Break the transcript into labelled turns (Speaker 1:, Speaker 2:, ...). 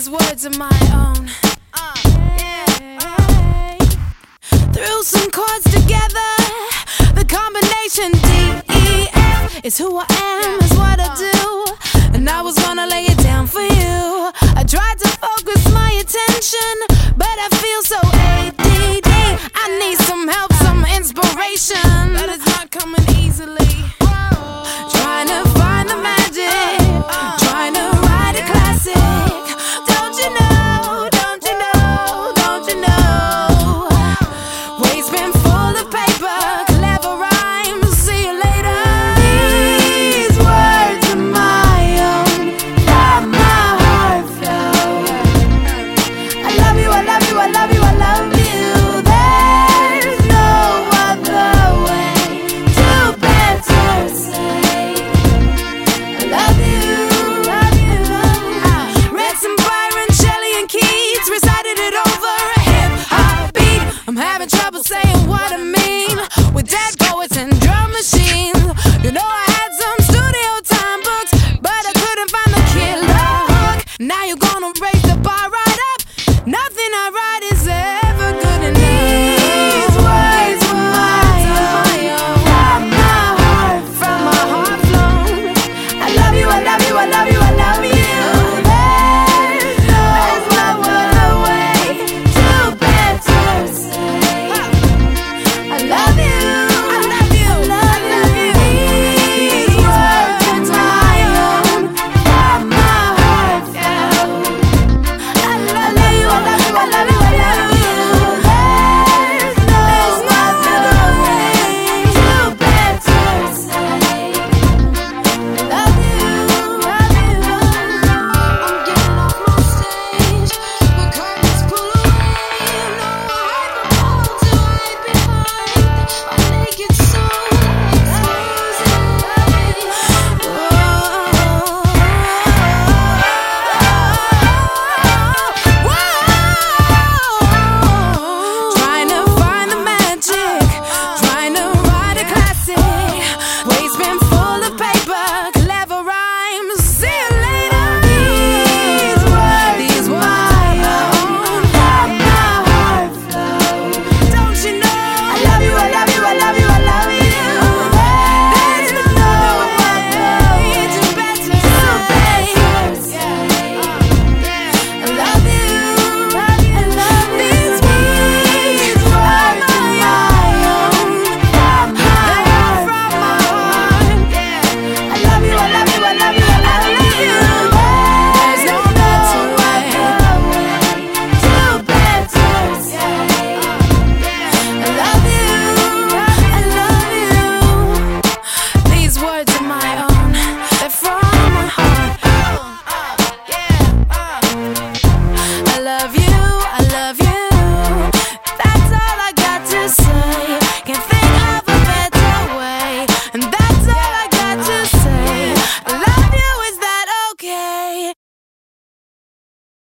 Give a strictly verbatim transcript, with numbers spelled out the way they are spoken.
Speaker 1: these words of my own. Uh, yeah. Threw some chords together. The combination D E F is who I am, is what I do. And I was gonna lay it down for you. I tried to focus my attention, but I feel so A D D. I need some help, some inspiration.